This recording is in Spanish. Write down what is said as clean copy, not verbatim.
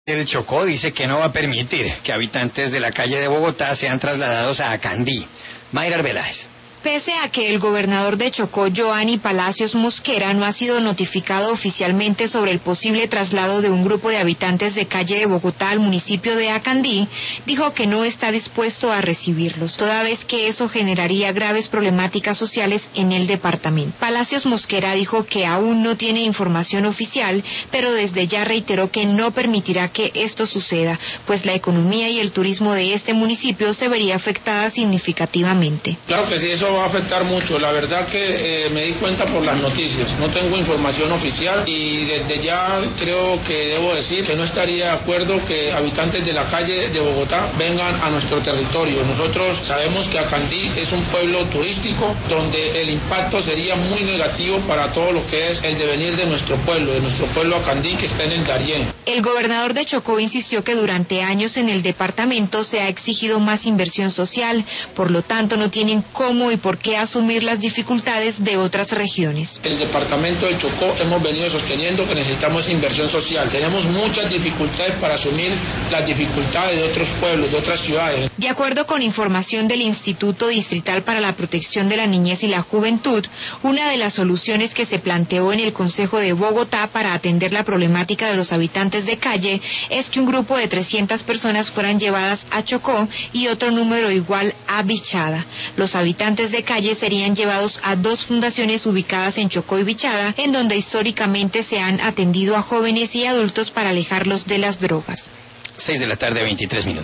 El Chocó dice que no va a permitir que habitantes de la calle de Bogotá sean trasladados a Candí. Mayra Arbeláez. Pese a que el gobernador de Chocó, Joanny Palacios Mosquera, no ha sido notificado oficialmente sobre el posible traslado de un grupo de habitantes de calle de Bogotá al municipio de Acandí, dijo que no está dispuesto a recibirlos, toda vez que eso generaría graves problemáticas sociales en el departamento. Palacios Mosquera dijo que aún no tiene información oficial, pero desde ya reiteró que no permitirá que esto suceda, pues la economía y el turismo de este municipio se vería afectada significativamente. Claro que sí, eso va a afectar mucho. La verdad que me di cuenta por las noticias. No tengo información oficial y desde ya creo que debo decir que no estaría de acuerdo que habitantes de la calle de Bogotá vengan a nuestro territorio. Nosotros sabemos que Acandí es un pueblo turístico donde el impacto sería muy negativo para todo lo que es el devenir de nuestro pueblo Acandí, que está en el Darién. El gobernador de Chocó insistió que durante años en el departamento se ha exigido más inversión social, por lo tanto no tienen cómo y por qué asumir las dificultades de otras regiones. El departamento de Chocó hemos venido sosteniendo que necesitamos inversión social. Tenemos muchas dificultades para asumir las dificultades de otros pueblos, de otras ciudades. De acuerdo con información del Instituto Distrital para la Protección de la Niñez y la Juventud, una de las soluciones que se planteó en el Consejo de Bogotá para atender la problemática de los habitantes de calle es que un grupo de 300 personas fueran llevadas a Chocó y otro número igual a Bichada. Los habitantes de calle serían llevados a dos fundaciones ubicadas en Chocó y Bichada, en donde históricamente se han atendido a jóvenes y adultos para alejarlos de las drogas. 6 de la tarde, 23 minutos.